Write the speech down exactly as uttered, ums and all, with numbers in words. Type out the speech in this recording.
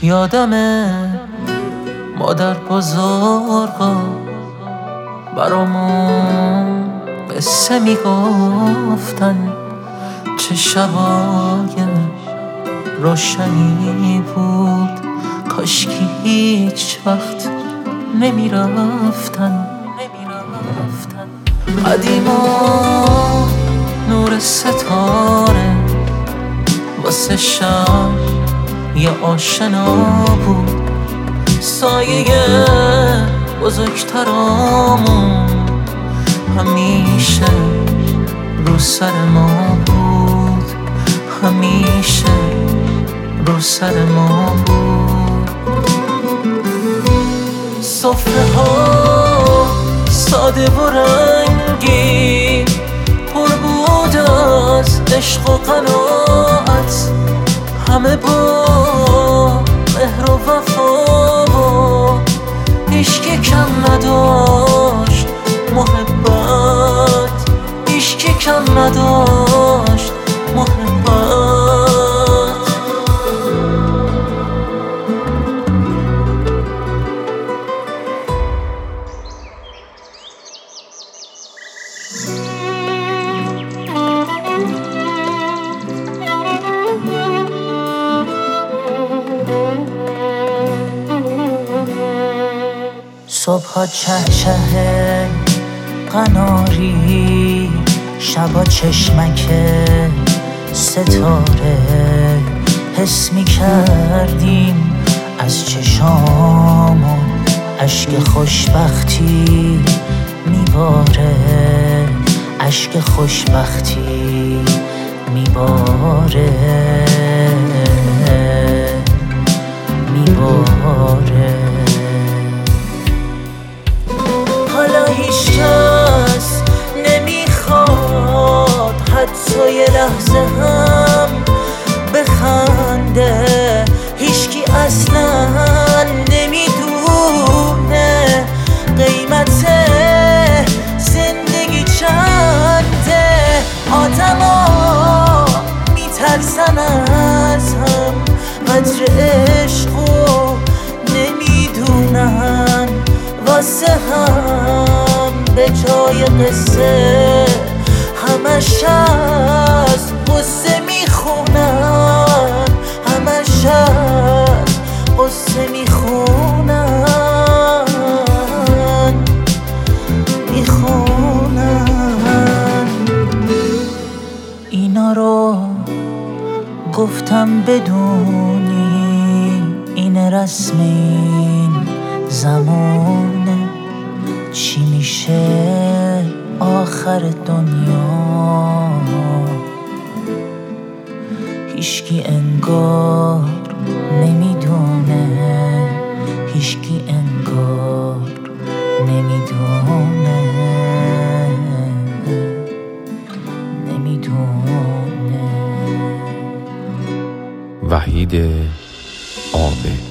یادمه مادر بزرگا برامون قصه میگفتن، چه شبای روشنی بود، کاشکی هیچ وقت نمیرفتن. قدیما نور ستاره واسه شب یه آشنا بود، سایه بزرگترامون همیشه رو سر ما بود، همیشه رو سر ما بود. سفره ها ساده و رنگی پر بود از عشق و قناعت، همه با مهر و وفا و هیچکی کم نداشت محبت، هیچکی کم نداشت محبت. صبحا چه چه قناری، شبا چشمک ستاره، حس می کردیم از چشامون اشک خوشبختی میباره، اشک خوشبختی میباره میباره. حالا هیچ کس نمیخواد حتی یه لحظه هم بخنده، هیچکی اصلا نمیدونه قیمت زندگی چنده. آدما میترسن از هم، قدر عشقو نمیدونن، واسه هم به جای قصه همش از قصه میخونن، همش از قصه میخونن میخونن. اینا رو گفتم بدونی این رسم این زمانه، چی میشه آخر دنیا هیچکی انگار نمیدونه، هیچکی انگار نمیدونه نمیدونه. وحید آبه.